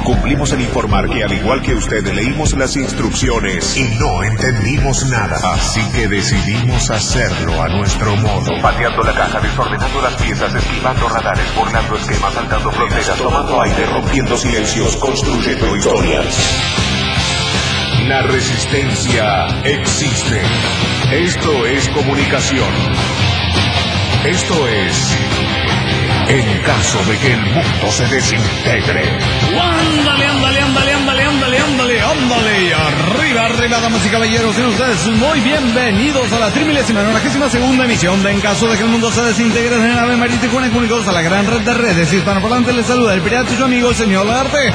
Cumplimos en informar que al igual que usted leímos las instrucciones y no entendimos nada. Así que decidimos hacerlo a nuestro modo. Pateando la caja, desordenando las piezas, esquivando radares, burlando esquemas, saltando fronteras, tomando aire, rompiendo silencios, construyendo historias. La resistencia existe. Esto es comunicación. Esto es... en caso de que el mundo se desintegre. ¡Ándale, ándale, ándale, ándale, ándale, ándale, ándale! Arriba, arriba, damas y caballeros, sean ustedes muy bienvenidos a la 392ª emisión de En caso de que el mundo se desintegre en la ave marítima y comunicados a la gran red de redes hispanoparlantes. Les saluda el pirata y su amigo, el señor Lagarde.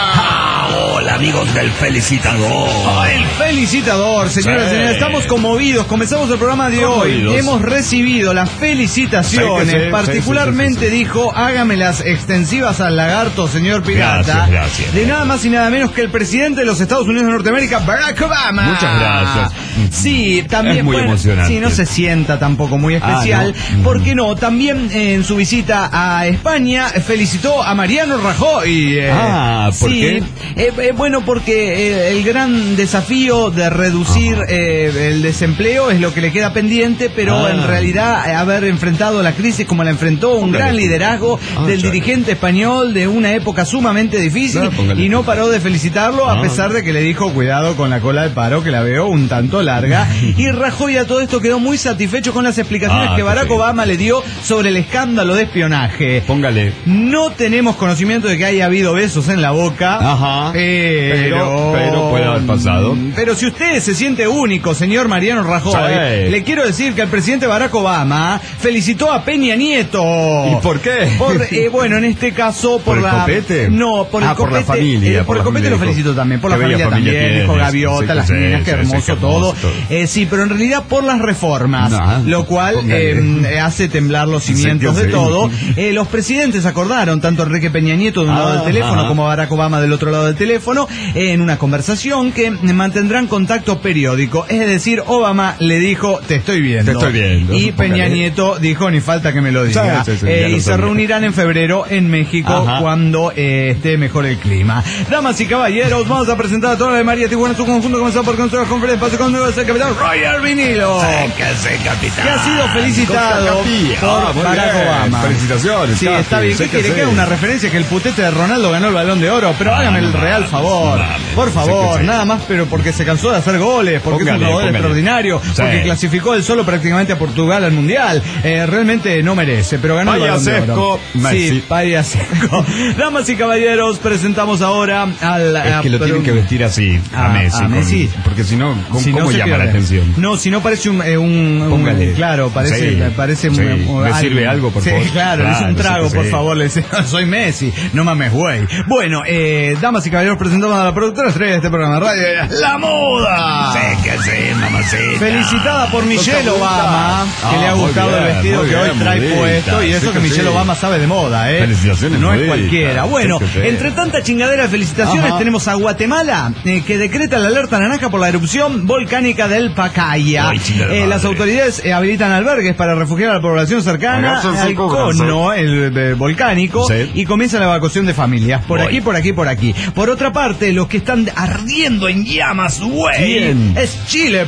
Hola, amigos del Felicitador. El Felicitador, señoras y señores, estamos conmovidos. Comenzamos el programa de hoy. Hemos recibido las felicitaciones, particularmente dijo, hágamelas extensivas al lagarto, señor pirata. Gracias. De nada más y nada menos que el presidente de los Estados Unidos de Norteamérica, Barack Obama. Muchas gracias. Sí, también. Es muy emocionante. Sí, no se sienta tampoco muy especial. ¿No? ¿Por qué no? También en su visita a España felicitó a Mariano Rajoy. ¿Por qué? Bueno, porque el gran desafío de reducir el desempleo es lo que le queda pendiente, pero en realidad haber enfrentado la crisis como la enfrentó, un gran liderazgo del dirigente español de una época sumamente difícil, y no paró de felicitarlo a pesar de que le dijo cuidado con la cola del paro, que la veo un tanto larga. Y Rajoy a todo esto quedó muy satisfecho con las explicaciones que Barack Obama le dio sobre el escándalo de espionaje. Póngale. No tenemos conocimiento de que haya habido besos en la boca. Pero puede haber pasado. Pero si usted se siente único, señor Mariano Rajoy, le quiero decir que el presidente Barack Obama felicitó a Peña Nieto. ¿Y por qué? Bueno, en este caso ¿Por el copete? No, por el copete. Por la familia. Por el copete lo felicito también. Por la familia también. Dijo Gaviota, las niñas, qué hermoso todo. Sí, pero en realidad por las reformas. Lo cual hace temblar los cimientos de todo. Los presidentes acordaron, tanto Enrique Peña Nieto de un lado del teléfono como Barack Obama del otro lado del teléfono, en una conversación que mantendrán contacto periódico. Es decir, Obama le dijo, te estoy viendo. Y Peña Nieto dijo, ni falta que me lo diga. Y se reunirán en febrero en México cuando esté mejor el clima. Damas y caballeros, vamos a presentar a toda la de María Tijuana en su conjunto, comenzando por construir conferencia espacio con el capitán Roger Vinilo, que ha sido felicitado por Barack Obama. Felicitaciones. Sí, está bien. ¿Qué quiere? Que una referencia que el putete de Ronaldo ganó el Balón de Oro, pero hágame el real favor. Por favor, nada más, pero porque se cansó de hacer goles, porque es un jugador extraordinario, porque clasificó él solo prácticamente a Portugal al Mundial. Realmente no merece, pero ganó el Balón de Oro. Sí, vaya seco. Damas y caballeros, presentamos ahora al... Es que lo tienen que vestir así, a Messi. Porque si no, ¿cómo llama la atención? No, si no parece un claro, parece ¿Me sirve algo, por favor? Sí, claro, es un trago, por favor, le dice, soy Messi, no mames, güey. Bueno, damas y caballeros, presentamos a la productora estrella de este programa de radio, La Moda. Mamacita. Felicitada por Michelle Obama, que le ha gustado el vestido que hoy trae puesto, y eso que Michelle Obama sabe de moda, Felicitaciones, no es cualquiera. Bueno, entre tanta chingadera de felicitaciones tenemos a Guatemala, que decreta la alerta naranja por la erupción volcánica del Pacaya. Las autoridades habilitan albergues para refugiar a la población cercana al cono, el volcánico, y comienza la evacuación de familias. Por aquí. Por otra parte, los que están ardiendo en llamas, güey, es Chile,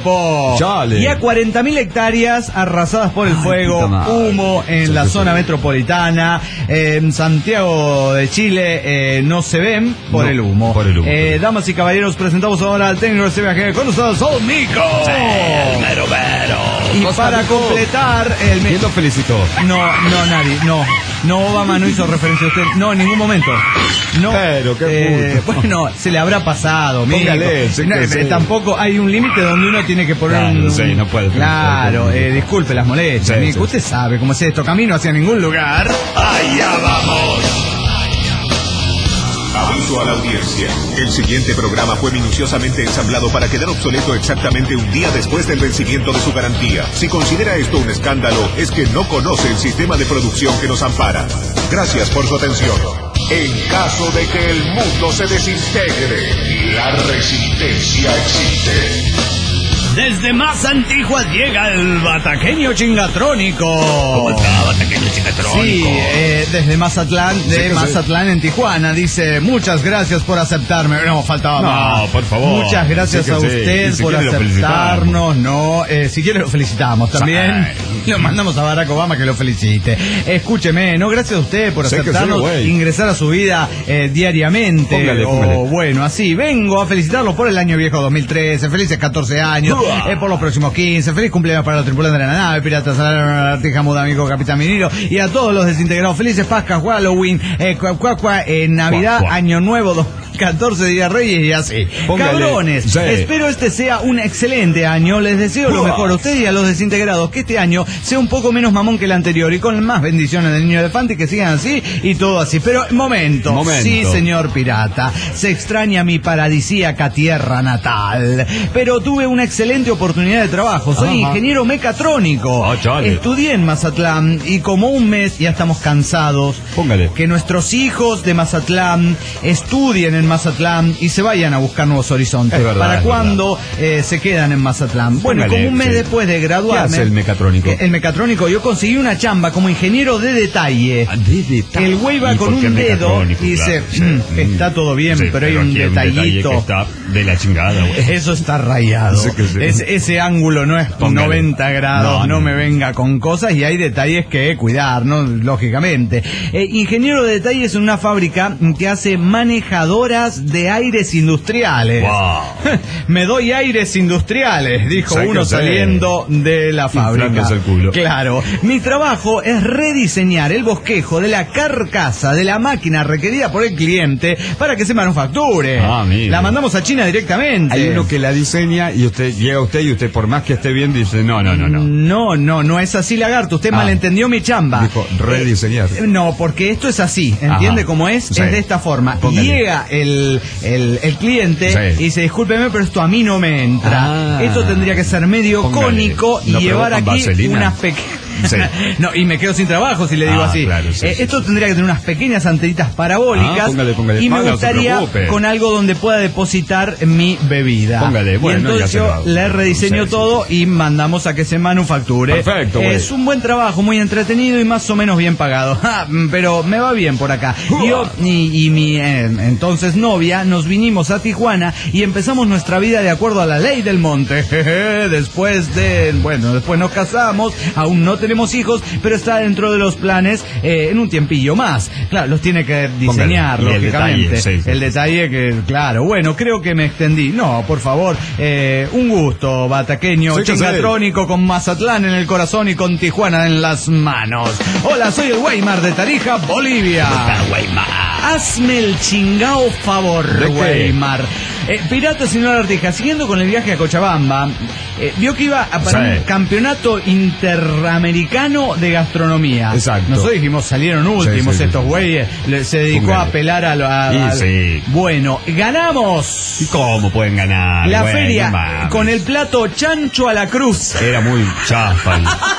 y a 40.000 hectáreas arrasadas por el fuego, humo en la zona metropolitana. En Santiago de Chile no se ven por el humo. Damas y caballeros, presentamos ahora al técnico de CBG con nosotros, Sol Mico. Y para completar ¿Quién lo felicitó? No, nadie, no, Obama no hizo referencia a usted, no, en ningún momento. No, pero qué bueno, se le habrá pasado, Póngale, tampoco hay un límite donde uno tiene que poner no puede. Claro, disculpe las molestias, Mico, usted sabe cómo es esto, camino hacia ningún lugar. ¡Allá vamos! Aviso a la audiencia. El siguiente programa fue minuciosamente ensamblado para quedar obsoleto exactamente un día después del vencimiento de su garantía. Si considera esto un escándalo, es que no conoce el sistema de producción que nos ampara. Gracias por su atención. En caso de que el mundo se desintegre, la resistencia existe. Desde más antiguas llega el bataqueño chingatrónico. ¿Cómo está, bataqueño chingatrónico? Sí, desde Mazatlán, Mazatlán en Tijuana. Dice, muchas gracias por aceptarme. No, faltaba más. No, por favor. Muchas gracias a usted por aceptarnos. No, si quiere lo felicitamos también. Lo mandamos a Barack Obama que lo felicite. Escúcheme, no, gracias a usted por aceptarnos, ingresar a su vida diariamente. Póngale. Bueno, así, vengo a felicitarlos por el año viejo 2013, felices 14 años, por los próximos 15, feliz cumpleaños para los tripulantes de la nave, Piratas Artija, Muda, amigo Capitán Minero, y a todos los desintegrados, felices Pascas, Halloween, Navidad, Año Nuevo 2014, Día Reyes y así. Póngale. Cabrones, espero este sea un excelente año, les deseo lo mejor a ustedes y a los desintegrados, que este año sea un poco menos mamón que el anterior y con más bendiciones del niño elefante, que sigan así y todo así. Pero, momento. Sí, señor pirata, se extraña mi paradisíaca tierra natal, pero tuve una excelente oportunidad de trabajo, soy ingeniero mecatrónico, estudié en Mazatlán y como un mes ya estamos cansados. Póngale. Que nuestros hijos de Mazatlán estudien en Mazatlán y se vayan a buscar nuevos horizontes. ¿Para cuándo se quedan en Mazatlán? Bueno, Póngale, como un mes después de graduarme. ¿Qué hace el mecatrónico? El mecatrónico, yo conseguí una chamba como ingeniero de detalle. El güey va con un dedo y dice, está todo bien, pero hay un detallito. Que está de la chingada, güey. Eso está rayado. Ese ángulo no es 90 grados, no me venga con cosas y hay detalles que cuidar, ¿no? Lógicamente. Ingeniero de detalles en una fábrica que hace manejadoras de aires industriales. Wow. Me doy aires industriales, dijo uno saliendo de la fábrica. El culo. Claro. Mi trabajo es rediseñar el bosquejo de la carcasa de la máquina requerida por el cliente para que se manufacture. La mandamos a China directamente. Hay uno que la diseña y llega usted y usted por más que esté bien dice no es así, lagarto, usted malentendió mi chamba. Dijo rediseñar. No, porque esto es así, ¿entiende cómo es? Es de esta forma. Llega el cliente y dice, discúlpeme, pero esto a mí no me entra. Esto tendría que ser medio cónico y llevar aquí unas pequeñas... No, y me quedo sin trabajo si le digo así. Claro, esto tendría que tener unas pequeñas antenitas parabólicas y me gustaría con algo donde pueda depositar mi bebida. Y entonces yo le rediseño todo y mandamos a que se manufacture. Perfecto, es un buen trabajo, muy entretenido y más o menos bien pagado. Pero me va bien por acá. Yo y mi entonces novia nos vinimos a Tijuana y empezamos nuestra vida de acuerdo a la ley del monte. Después nos casamos, aún no tenemos hijos, pero está dentro de los planes en un tiempillo más. Claro, los tiene que diseñar, lógicamente. El detalle que, claro, bueno, creo que me extendí. No, por favor, un gusto, bataqueño, chingatrónico con Mazatlán en el corazón y con Tijuana en las manos. Hola, soy el Weimar de Tarija, Bolivia. Hazme el chingao favor, Weimar. Pirata señor Artija, siguiendo con el viaje a Cochabamba, vio que iba a para un campeonato interamericano de gastronomía. Exacto. Nosotros dijimos, salieron últimos estos güeyes. Se dedicó a apelar Bueno, ganamos. ¿Y cómo pueden ganar? La feria con el plato chancho a la cruz. Era muy chafa.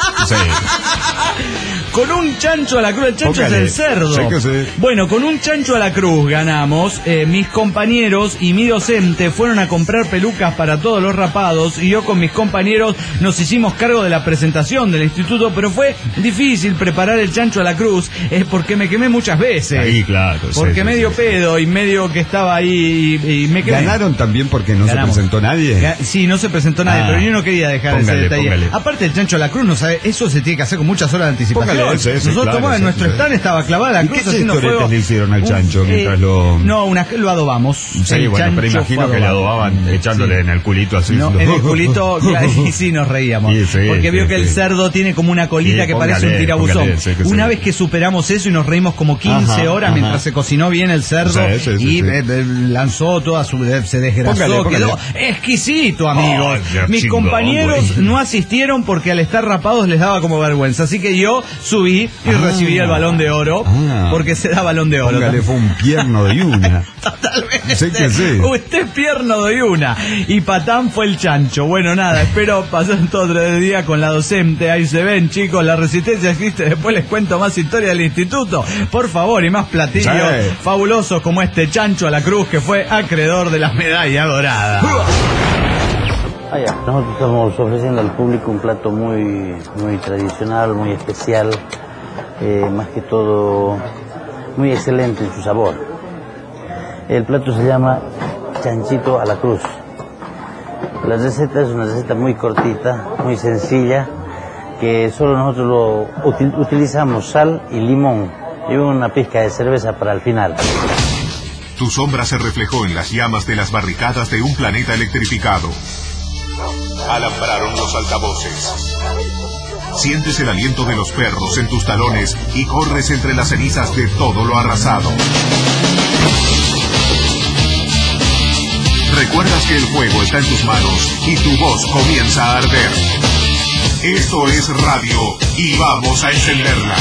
Con un chancho a la cruz, el chancho es el cerdo. Bueno, con un chancho a la cruz ganamos. Mis compañeros y mi docente fueron a comprar pelucas para todos los rapados y yo con mis compañeros nos hicimos cargo de la presentación del instituto, pero fue difícil preparar el chancho a la cruz porque me quemé muchas veces. Ahí, claro. Porque medio pedo y medio que estaba ahí y me quemé. ¿Ganaron también porque no se presentó nadie? Sí, no se presentó nadie, pero yo no quería dejar ese detalle. Aparte el chancho a la cruz, no sabe, eso se tiene que hacer con muchas horas de anticipación. Nosotros en nuestro stand estaba clavada la cruz haciendo fuego. ¿Qué le hicieron al chancho mientras lo...? No, lo adobamos. Sí, bueno, pero imagino que le adobaban echándole en el culito así. No, en el culito, y sí nos reíamos. Porque vio que el cerdo tiene como una colita que parece un tirabuzón. Una vez que superamos eso y nos reímos como 15 horas mientras se cocinó bien el cerdo y lanzó toda su... se desgrasó, quedó exquisito, amigos. Mis compañeros no asistieron porque al estar rapados les daba como vergüenza. Así que yo subí y recibí el balón de oro porque se da balón de oro. Fue un pierno de Yuna. Totalmente. Usted es pierno de Yuna. Y Patán fue el chancho. Bueno, nada, espero pasar todo el día con la docente. Ahí se ven, chicos, la resistencia existe. Después les cuento más historia del instituto. Por favor, y más platillos fabulosos como este chancho a la cruz que fue acreedor de la medalla dorada. Nosotros estamos ofreciendo al público un plato muy tradicional, muy especial, más que todo muy excelente en su sabor. El plato se llama chanchito a la cruz. La receta es una receta muy cortita, muy sencilla, que solo nosotros utilizamos sal y limón y una pizca de cerveza para el final. Tu sombra se reflejó en las llamas de las barricadas de un planeta electrificado. Alambraron los altavoces. Sientes el aliento de los perros en tus talones y corres entre las cenizas de todo lo arrasado. Recuerdas que el fuego está en tus manos y tu voz comienza a arder. Esto es radio y vamos a encenderla.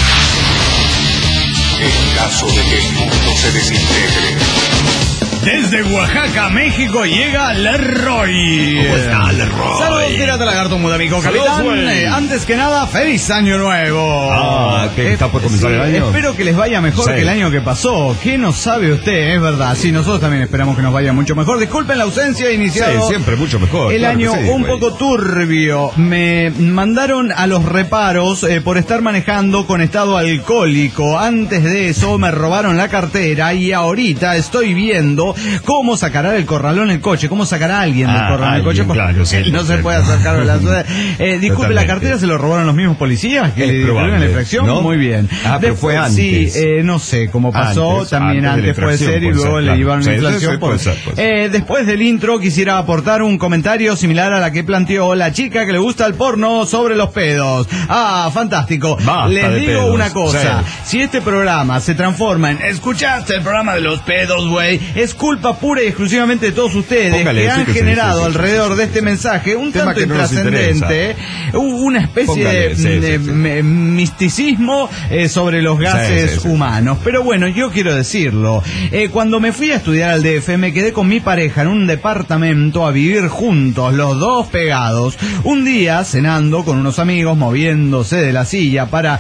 En caso de que el mundo se desintegre. Desde Oaxaca, México, llega Leroy. ¿Cómo está, Leroy? Saludos, Pirata Lagarto, Mudamico, capitán. Antes que nada, feliz año nuevo. ¿Qué está por comenzar el año? Espero que les vaya mejor que el año que pasó. ¿Qué no sabe usted? Es verdad. Sí, nosotros también esperamos que nos vaya mucho mejor. Disculpen la ausencia, iniciado. Sí, siempre mucho mejor. El año un poco turbio. Me mandaron a los reparos por estar manejando con estado alcohólico. Antes de eso me robaron la cartera y ahorita estoy viendo cómo sacará el corralón el coche, cómo sacará alguien del corralón el coche, claro, sí, no se puede hacer cargo de la ciudad. Disculpe, totalmente. ¿La cartera se lo robaron los mismos policías que le dieron la infracción? ¿No? Muy bien. Pero fue antes. Sí, no sé cómo pasó, también antes puede ser, y luego le llevaron la inflación. Después del intro quisiera aportar un comentario similar a la que planteó la chica que le gusta el porno sobre los pedos. Fantástico. Les digo una cosa, si este programa se transforma en ¿escuchaste el programa de los pedos, güey? Es culpa pura y exclusivamente de todos ustedes que han generado alrededor de este mensaje un tanto intrascendente, una especie de misticismo sobre los gases humanos. Pero bueno, yo quiero decirlo, cuando me fui a estudiar al DF me quedé con mi pareja en un departamento a vivir juntos, los dos pegados. Un día cenando con unos amigos, moviéndose de la silla para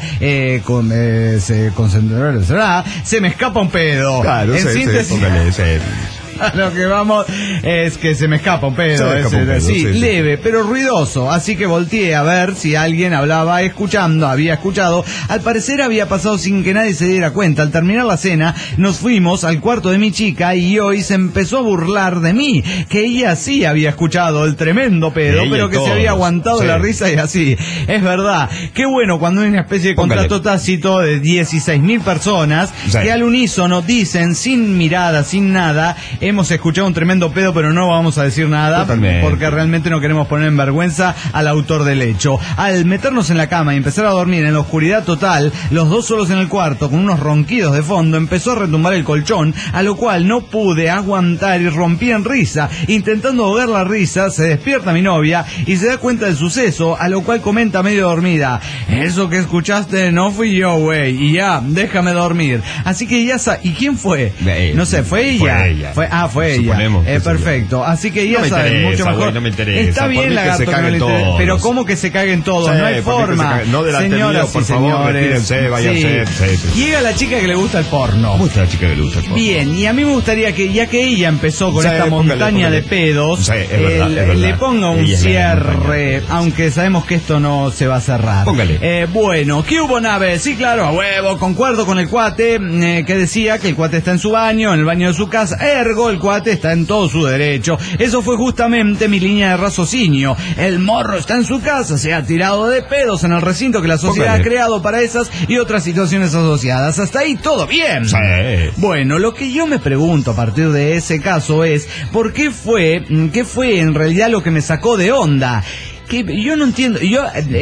concentrarse, se me escapa un pedo. Claro, en síntesis, a lo que vamos es que se me escapa un pedo, leve, pero ruidoso, así que volteé a ver si alguien había escuchado. Al parecer había pasado sin que nadie se diera cuenta. Al terminar la cena, nos fuimos al cuarto de mi chica y hoy se empezó a burlar de mí, que ella sí había escuchado el tremendo pedo, pero que se había aguantado la risa y así. Es verdad, qué bueno cuando hay una especie de contrato tácito de 16.000 personas que al unísono dicen, sin mirada, sin nada, hemos escuchado un tremendo pedo, pero no vamos a decir nada porque realmente no queremos poner en vergüenza al autor del hecho. Al meternos en la cama y empezar a dormir en la oscuridad total, los dos solos en el cuarto con unos ronquidos de fondo, empezó a retumbar el colchón, a lo cual no pude aguantar y rompí en risa. Intentando ahogar la risa, se despierta mi novia y se da cuenta del suceso, a lo cual comenta medio dormida: eso que escuchaste no fui yo, güey, y ya, déjame dormir. Así que ya ¿y quién fue? No sé, ¿fue ella? Fue ella. Perfecto. Así que ya saben mucho mejor. No me interesa. Está bien, Lagarto, que no le interesa. Pero ¿cómo que se caguen todos? No hay forma. No delante mío, por favor, retírense, váyanse. Llega la chica que le gusta el porno. ¿Cómo está la chica que le gusta el porno? Bien, y a mí me gustaría que, ya que ella empezó con esta montaña de pedos, le ponga un cierre, aunque sabemos que esto no se va a cerrar. Póngale. Bueno, ¿qué hubo, nave? Sí, claro, a huevo, concuerdo con el cuate que decía que el cuate está en su baño, en el baño de su casa, ergo el cuate está en todo su derecho. Eso fue justamente mi línea de raciocinio. El morro está en su casa, se ha tirado de pedos en el recinto que la sociedad ha creado para esas y otras situaciones asociadas. Hasta ahí todo bien. Bueno, lo que yo me pregunto a partir de ese caso es ¿qué fue en realidad lo que me sacó de onda? Que yo no entiendo, yo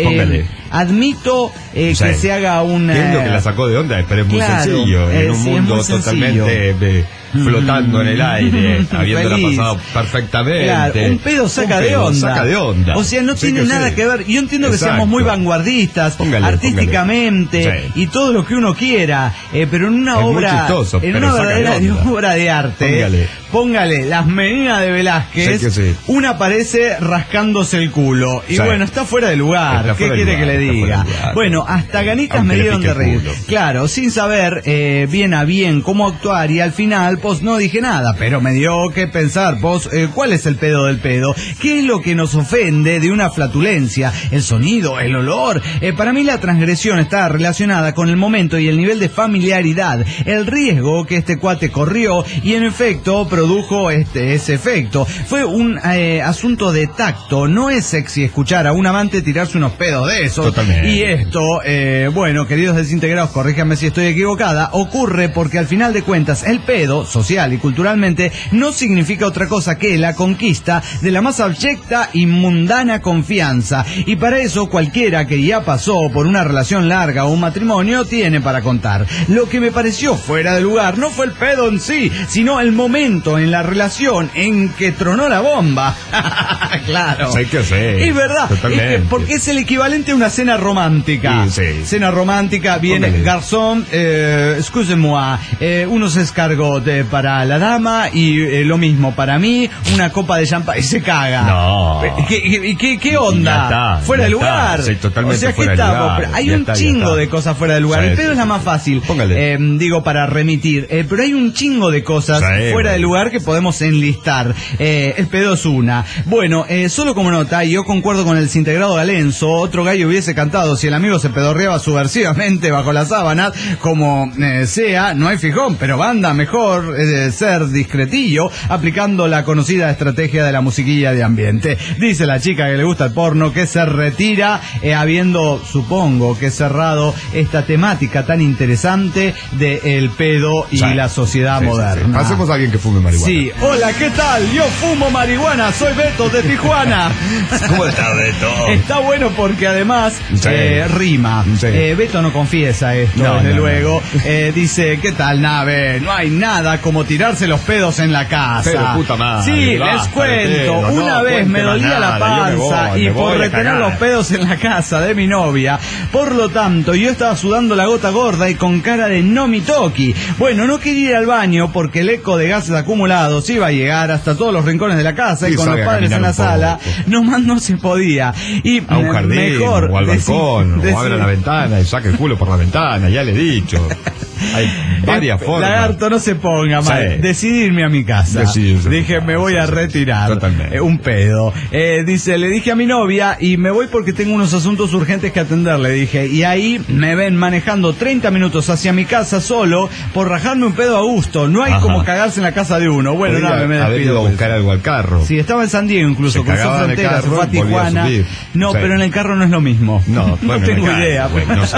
admito que se haga una... Entiendo que la sacó de onda, pero es muy sencillo, en un mundo totalmente flotando en el aire, habiéndola pasado perfectamente. Claro, un pedo saca de onda. O sea, no tiene nada que ver. Yo entiendo que seamos muy vanguardistas, artísticamente, y todo lo que uno quiera, pero en una obra, en una verdadera obra de arte, póngale Las Meninas de Velázquez, una aparece rascándose el culo. Y bueno, está fuera de lugar. ¿Qué quiere que le diga. Bueno, hasta ganitas me dieron de reír. Claro, sin saber bien a bien cómo actuar, y al final, pues no dije nada, pero me dio que pensar, pues, ¿cuál es el pedo del pedo? ¿Qué es lo que nos ofende de una flatulencia? ¿El sonido? ¿El olor? Para mí la transgresión está relacionada con el momento y el nivel de familiaridad, el riesgo que este cuate corrió, y en efecto produjo ese efecto. Fue un asunto de tacto. No es sexy escuchar a un amante tirarse unos pedos de esos. Totalmente. Y esto, bueno, queridos desintegrados, corríjanme si estoy equivocada, ocurre porque al final de cuentas el pedo, social y culturalmente, no significa otra cosa que la conquista de la más abyecta y mundana confianza. Y para eso cualquiera que ya pasó por una relación larga o un matrimonio tiene para contar. Lo que me pareció fuera de lugar no fue el pedo en sí, sino el momento en la relación en que tronó la bomba. Claro. Sé que sé. Es verdad. Porque es el equivalente a una cena romántica. Sí. Cena romántica, viene garzón, excusez-moi, unos escargots para la dama y lo mismo para mí, una copa de champán y se caga. No. ¿Qué onda? Fuera de lugar. Sí, totalmente, o sea, fuera de lugar. Hay un chingo de cosas fuera de lugar. El pedo es la más fácil. Póngale. Digo, para remitir. Pero hay un chingo de cosas fuera de lugar que podemos enlistar. El pedo es una. Bueno, solo como nota, yo concuerdo con el desintegrado Galenzo. Otro gallo hubiese cantado si el amigo se pedorreaba subversivamente bajo las sábanas, como sea, no hay fijón, pero banda, mejor ser discretillo, aplicando la conocida estrategia de la musiquilla de ambiente. Dice la chica que le gusta el porno que se retira, habiendo, supongo, que cerrado esta temática tan interesante de el pedo y la sociedad moderna. Pasemos a alguien que fume marihuana. Sí, hola, ¿qué tal? Yo fumo marihuana, soy Beto de Tijuana. ¿Cómo está Beto? Está bueno porque además rima. Beto no confiesa esto, desde luego. Dice, ¿qué tal, nave? No hay nada como tirarse los pedos en la casa. Pero puta madre. Sí, les cuento. Una vez me dolía la panza y por retener los pedos en la casa de mi novia. Por lo tanto, yo estaba sudando la gota gorda y con cara de no mi toki. Bueno, no quería ir al baño porque el eco de gases acumulados iba a llegar hasta todos los rincones de la casa y con los padres en la sala nomás no se podía. Y a un jardín, mejor, o al balcón, o abra la ventana y saque el culo por la ventana, ya le he dicho. Hay varias formas. Lagarto, no se ponga mal. Decidirme a mi casa. Dije, me voy a retirar. Totalmente. Un pedo. Dice, le dije a mi novia y me voy porque tengo unos asuntos urgentes que atender, le dije. Y ahí me ven manejando 30 minutos hacia mi casa solo por rajarme un pedo a gusto. No hay como cagarse en la casa de uno. Bueno, nada, me despido. Ido a buscar algo al carro. Sí, estaba en San Diego incluso, cruzó frontera, se fue a Tijuana. No, pero en el carro no es lo mismo. No tengo idea. Bueno, no sé.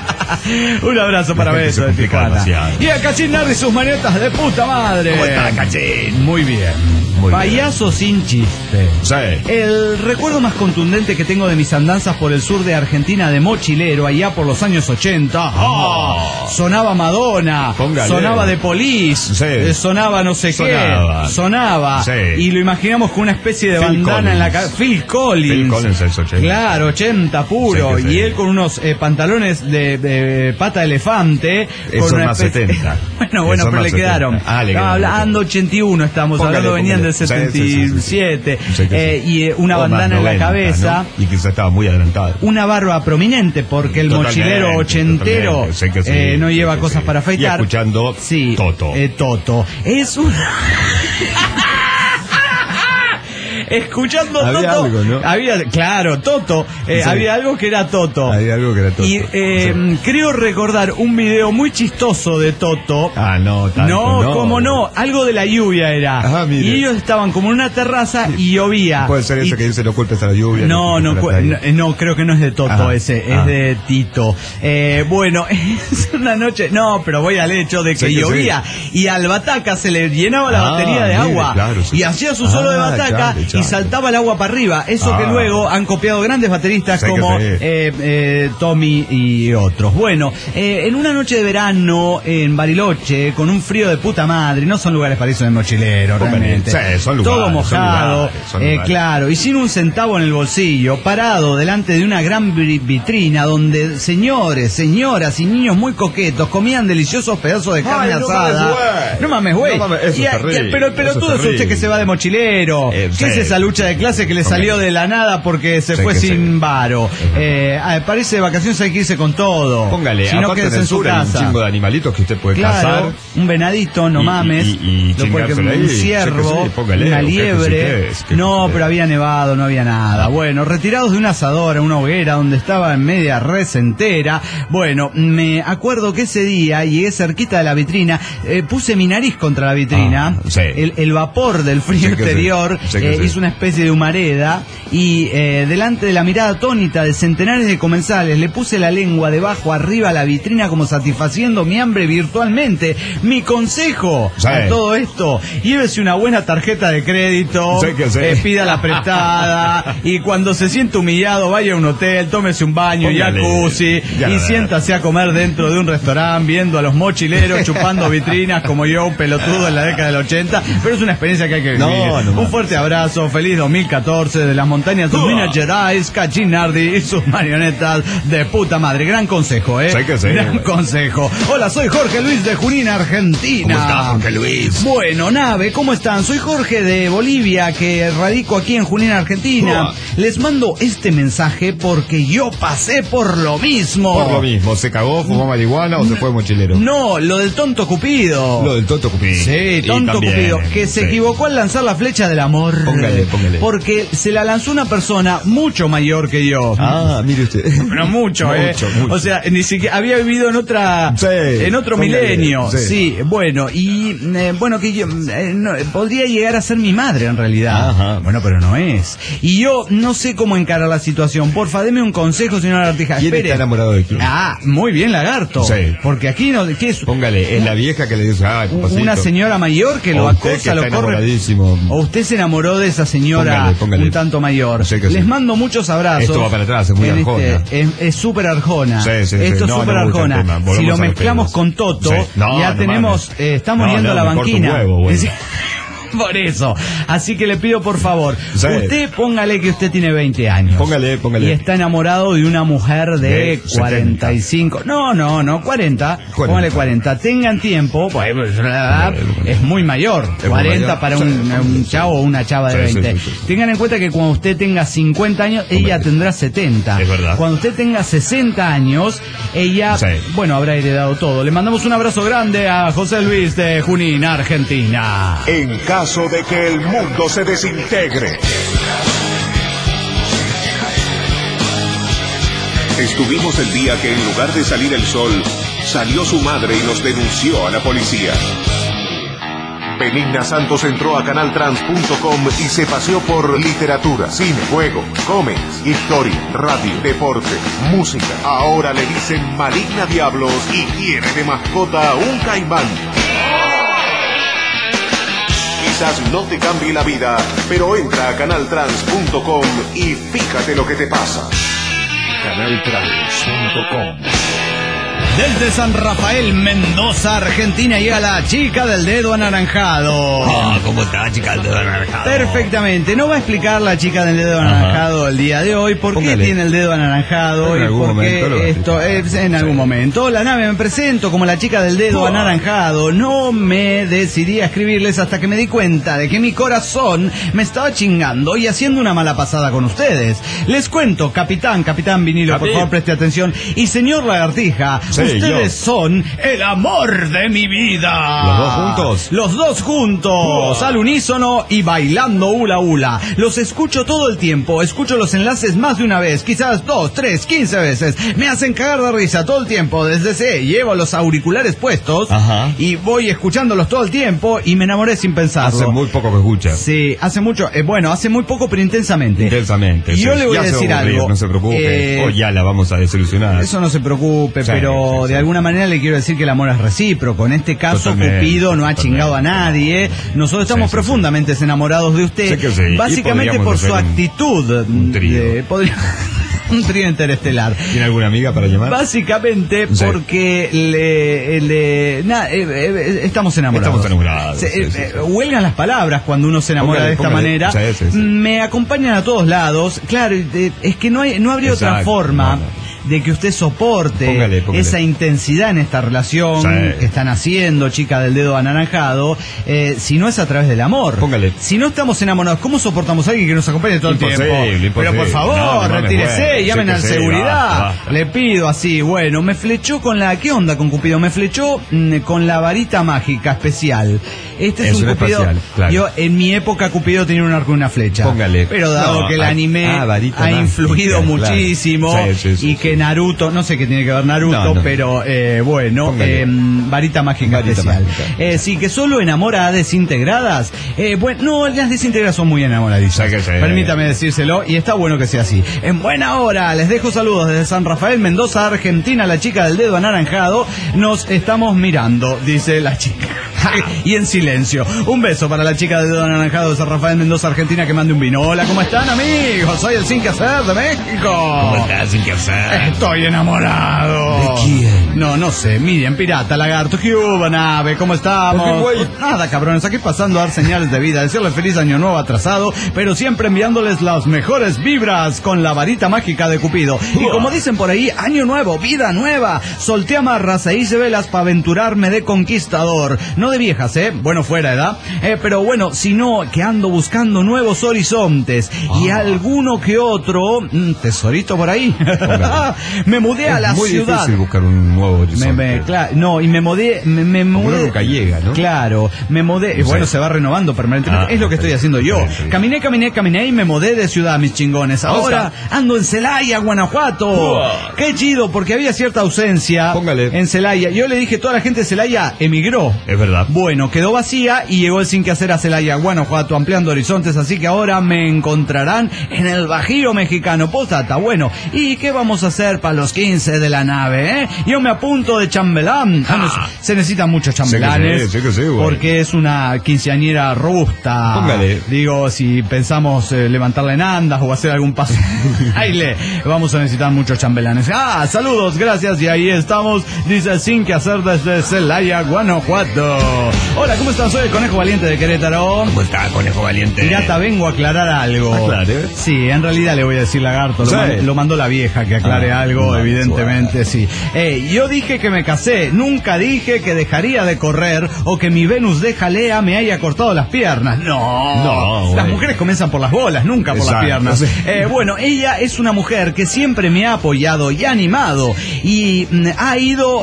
Un abrazo para Beto de Tijuana. Y a Cachín Nardi sus manetas de puta madre. ¿Cómo está, Cachín? Muy bien. Payaso sin chiste. El recuerdo más contundente que tengo de mis andanzas por el sur de Argentina de mochilero, allá por los años 80. Sonaba Madonna, sonaba The Police, sonaba no sé qué, sonaba. Y lo imaginamos con una especie de bandana en la cabeza. Phil Collins es 80. Claro, 80 puro. Y él con unos pantalones de pata de elefante. Con una especie... 70. Bueno, pero le quedaron. Estaba hablando 81, estamos hablando, venían del 77. Y una bandana en la cabeza. ¿No? Y quizás estaba muy adelantado. Una barba prominente, porque el mochilero ochentero no lleva cosas para afeitar. Y escuchando Toto. Toto. Es un... Escuchando había Toto, algo, ¿no? Claro, Toto, había algo que era Toto. Y creo recordar un video muy chistoso de Toto. No, cómo no, algo de la lluvia era. Y ellos estaban como en una terraza y llovía. Puede ser ese que dice no culpes a la lluvia. No, creo que no es de Toto ese, es de Tito. Bueno, es una noche, pero voy al hecho de que llovía y al bataca se le llenaba la batería de agua y hacía su solo de bataca y saltaba el agua para arriba. Eso que luego han copiado grandes bateristas como Tommy y otros. Bueno, en una noche de verano en Bariloche, con un frío de puta madre, no son lugares para irse de mochilero, realmente. Son lugares, todo mojado, son lugares. Claro, y sin un centavo en el bolsillo, parado delante de una gran vitrina donde señores, señoras y niños muy coquetos comían deliciosos pedazos de carne asada. No mames, güey. Pero todo es usted que se va de mochilero. ¿Qué es esa lucha de clase que le salió de la nada porque se fue sin varo. Parece de vacaciones hay que irse con todo. Póngale, si no quedes en su casa. Un chingo de animalitos que usted puede cazar. Un venadito, no mames. Un ciervo, una liebre. No, pero había nevado, no había nada. Bueno, retirados de un asador a una hoguera donde estaba en media res entera. Bueno, me acuerdo que ese día llegué cerquita de la vitrina, puse mi nariz contra la vitrina, el vapor del frío exterior hizo una especie de humareda y delante de la mirada atónita de centenares de comensales le puse la lengua debajo arriba a la vitrina como satisfaciendo mi hambre virtualmente. Mi consejo a todo esto: llévese una buena tarjeta de crédito, pida la prestada y cuando se siente humillado vaya a un hotel, tómese un baño, jacuzzi y siéntase a comer dentro de un restaurante viendo a los mochileros chupando vitrinas como yo, un pelotudo en la década del 80, pero es una experiencia que hay que vivir. Un fuerte abrazo, feliz 2014 de las montañas de Minas Gerais, Cachinardi y sus marionetas de puta madre. Gran consejo, gran consejo. Hola, soy Jorge Luis de Junín, Argentina. ¿Cómo estás, Jorge Luis? Bueno, nave, ¿cómo están? Soy Jorge de Bolivia, que radico aquí en Junín, Argentina. Les mando este mensaje porque yo pasé por lo mismo. Por lo mismo, ¿se cagó, fumó marihuana o se fue mochilero? No, lo del tonto Cupido. Lo del tonto Cupido. Sí, tonto Cupido, que se equivocó al lanzar la flecha del amor. Póngale. Porque se la lanzó una persona mucho mayor que yo. Mire usted. Pero mucho. O sea, ni siquiera había vivido en otro milenio. Sí, bueno, y que yo podría llegar a ser mi madre en realidad. Ajá. Bueno, pero no es. Y yo no sé cómo encarar la situación. Porfa, deme un consejo, señora Lagartija. ¿Quién está enamorado de quién? Muy bien, Lagarto. Sí. Porque aquí no... ¿qué es? Póngale, es la vieja que le dice, una señora mayor que lo acosa, lo corre. O usted se enamoró de esa señora póngale. Un tanto mayor. Les mando muchos abrazos. Esto va para atrás, es muy arjona. Es súper arjona. Esto es súper arjona. Si lo mezclamos con Toto, ya tenemos... estamos yendo a la banquina. Por eso. Así que le pido por favor, usted póngale que usted tiene 20 años. Póngale. Y está enamorado de una mujer de 45. 70. No, 40. Póngale 40. Tengan tiempo, pues la edad es muy mayor. 40 para un chavo o una chava de 20. Tengan en cuenta que cuando usted tenga 50 años, ella tendrá 70. Es verdad. Cuando usted tenga 60 años, ella, habrá heredado todo. Le mandamos un abrazo grande a José Luis de Junín, Argentina. En caso de que el mundo se desintegre. Estuvimos el día que en lugar de salir el sol, salió su madre y nos denunció a la policía. Benigna Santos entró a canaltrans.com y se paseó por literatura, cine, juego, cómics, historia, radio, deporte, música. Ahora le dicen Maligna Diablos y quiere de mascota un caimán. Quizás no te cambie la vida, pero entra a canaltrans.com y fíjate lo que te pasa. Canaltrans.com. Desde San Rafael, Mendoza, Argentina, llega la chica del dedo anaranjado. ¿Cómo está, chica del dedo anaranjado? Perfectamente. No va a explicar la chica del dedo anaranjado el día de hoy por qué tiene el dedo anaranjado y por qué esto es en algún momento. Hola, nave, me presento como la chica del dedo anaranjado. No me decidí a escribirles hasta que me di cuenta de que mi corazón me estaba chingando y haciendo una mala pasada con ustedes. Les cuento, capitán vinilo, por favor preste atención. Y señor Lagartija, ustedes son el amor de mi vida. ¿Los dos juntos? Los dos juntos, al unísono y bailando hula hula. Los escucho todo el tiempo, escucho los enlaces más de una vez, quizás 2, 3, 15 veces. Me hacen cagar de risa todo el tiempo, desde llevo los auriculares puestos y voy escuchándolos todo el tiempo y me enamoré sin pensarlo. Hace muy poco que escucha. Sí, hace mucho, hace muy poco pero intensamente. Intensamente. Y yo le voy a decir algo. No se preocupe, ya la vamos a desilusionar. Eso no se preocupe, pero de alguna manera le quiero decir que el amor es recíproco. En este caso, Cupido no ha chingado a nadie. Nosotros estamos profundamente enamorados de usted. Básicamente por su actitud. Un trío. Un trío interestelar. ¿Tiene alguna amiga para llamar? Básicamente porque estamos enamorados. Huelgan las palabras cuando uno se enamora de esta manera. Me acompañan a todos lados. Claro, es que no habría otra forma de que usted soporte póngale. Esa intensidad en esta relación que están haciendo, chica del dedo anaranjado, si no es a través del amor. Póngale. Si no estamos enamorados, ¿cómo soportamos a alguien que nos acompañe todo el tiempo? Pero por favor, retírese, llamen a seguridad. Le pido así, bueno, me flechó con la... ¿Qué onda con Cupido? Me flechó con la varita mágica especial. Este es un Cupido. Especial, claro. Yo, en mi época, Cupido tenía un arco y una flecha. Póngale. Pero dado que el anime ha influido muchísimo, claro. Y que Naruto, no sé qué tiene que ver Naruto, pero bueno, varita mágica especial. Sí, que solo enamora a desintegradas. Bueno, no, las desintegradas son muy enamoradizas. Permítame decírselo, y está bueno que sea así. En buena hora, les dejo saludos desde San Rafael, Mendoza, Argentina, la chica del dedo anaranjado. Nos estamos mirando, dice la chica. Y en silencio. Un beso para la chica del dedo anaranjado de San Rafael, Mendoza, Argentina, que mande un vino. Hola, ¿cómo están, amigos? Soy el Sin Que Hacer de México. ¿Cómo estás, Sin Que Hacer? Estoy enamorado. ¿De quién? No sé. Miriam, pirata, lagarto, ¿qué hubo, nave? ¿Cómo estamos? Nada, cabrones, aquí pasando a dar señales de vida, decirles feliz año nuevo atrasado, pero siempre enviándoles las mejores vibras con la varita mágica de Cupido. Y como dicen por ahí, año nuevo, vida nueva. Solté amarras e hice velas para aventurarme de conquistador. No de viejas, bueno, fuera edad, pero bueno, sino que ando buscando nuevos horizontes y alguno que otro tesorito por ahí. Me mudé a la ciudad. Es muy difícil buscar un nuevo horizonte. Y me mudé. Me mudé. Nunca llega, ¿no? Claro, me mudé. Bueno, se va renovando permanentemente. Es lo que estoy haciendo yo. Caminé y me mudé de ciudad, mis chingones. Ahora ando en Celaya, Guanajuato. Qué chido, porque había cierta ausencia en Celaya. Yo le dije, toda la gente de Celaya emigró. Es verdad. Bueno, quedó vacía y llegó el Sin Que Hacer a Celaya, Guanajuato, ampliando horizontes, así que ahora me encontrarán en el Bajío mexicano. Postdata, bueno, ¿y qué vamos a hacer para los 15 de la nave, Yo me apunto de chambelán. Se necesitan muchos chambelanes, porque es una quinceañera robusta. Póngale. Digo, si pensamos levantarla en andas o hacer algún paso, vamos a necesitar muchos chambelanes. Saludos, gracias, y ahí estamos, dice el Sin Que Hacer desde Celaya, Guanajuato. Hola, ¿cómo están? Soy el Conejo Valiente de Querétaro. ¿Cómo está, Conejo Valiente? Pirata, vengo a aclarar algo. ¿Aclare? Sí, en realidad le voy a decir lagarto. Lo mandó la vieja que aclare algo, evidentemente, sí. Yo dije que me casé. Nunca dije que dejaría de correr o que mi Venus de jalea me haya cortado las piernas. No. Las mujeres comienzan por las bolas, nunca por las piernas. Bueno, ella es una mujer que siempre me ha apoyado y animado. Y ha ido...